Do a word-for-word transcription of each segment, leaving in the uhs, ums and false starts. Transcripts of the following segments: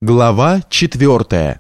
Глава четвертая.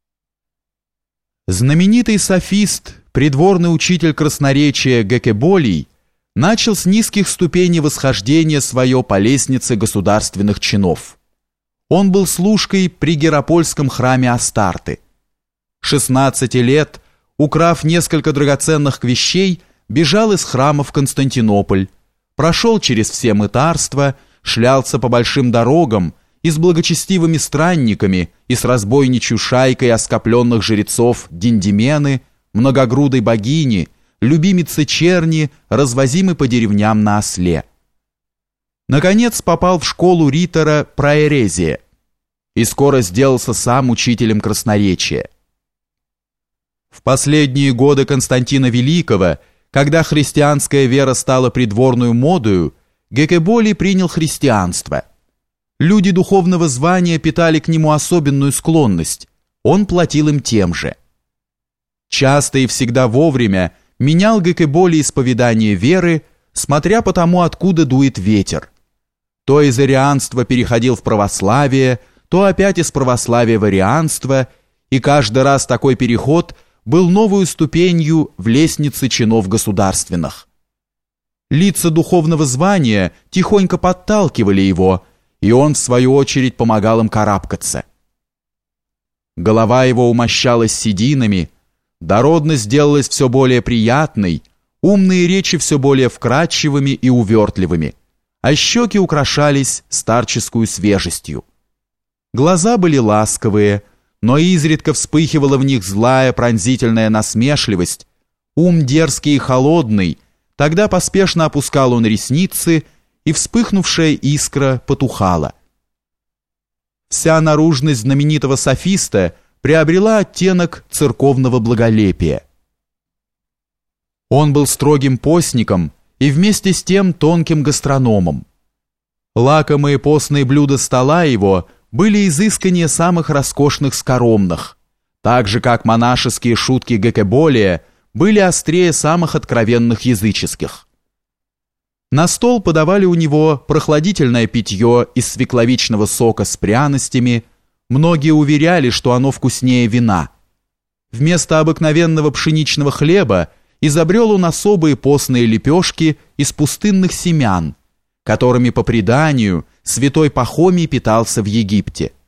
Знаменитый софист, придворный учитель красноречия Геккеболий начал с низких ступеней восхождения свое по лестнице государственных чинов. Он был служкой при Геропольском храме Астарты. шестнадцати лет, украв несколько драгоценных вещей, бежал из храма в Константинополь, прошел через все мытарства, шлялся по большим дорогам и с благочестивыми странниками, и с разбойничью шайкой оскопленных жрецов Диндимены, многогрудой богини, любимицы черни, развозимой по деревням на осле. Наконец попал в школу ритора Праерезия и скоро сделался сам учителем красноречия. В последние годы Константина Великого, когда христианская вера стала придворную модою, Геккеболий принял христианство. Люди духовного звания питали к нему особенную склонность, он платил им тем же. Часто и всегда вовремя менял Геккеболий исповедание веры, смотря по тому, откуда дует ветер. То из арианства переходил в православие, то опять из православия в арианство, и каждый раз такой переход был новую ступенью в лестнице чинов государственных. Лица духовного звания тихонько подталкивали его, и он, в свою очередь, помогал им карабкаться. Голова его умощалась сединами, дородность сделалась все более приятной, умные речи все более вкрадчивыми и увертливыми, а щеки украшались старческую свежестью. Глаза были ласковые, но изредка вспыхивала в них злая пронзительная насмешливость, ум дерзкий и холодный, тогда поспешно опускал он ресницы, и вспыхнувшая искра потухала. Вся наружность знаменитого софиста приобрела оттенок церковного благолепия. Он был строгим постником и вместе с тем тонким гастрономом. Лакомые постные блюда стола его были изысканнее самых роскошных скоромных, так же как монашеские шутки Геккеболия были острее самых откровенных языческих. На стол подавали у него прохладительное питье из свекловичного сока с пряностями, многие уверяли, что оно вкуснее вина. Вместо обыкновенного пшеничного хлеба изобрел он особые постные лепешки из пустынных семян, которыми, по преданию, святой Пахомий питался в Египте.